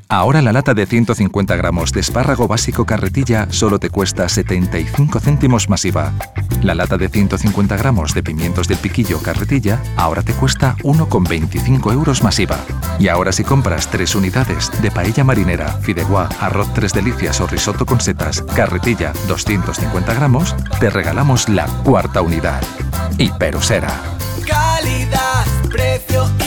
Ahora la lata de 150 gramos de espárrago básico carretilla solo te cuesta 75 céntimos más IVA. La lata de 150 gramos de pimientos del piquillo carretilla ahora te cuesta 1,25 euros más IVA. Y ahora si compras 3 unidades de paella marinera, fideuá, arroz 3 delicias o risotto con setas, carretilla 250 gramos, te regalamos la 4ª unidad. Hiperusera. Calidad, precio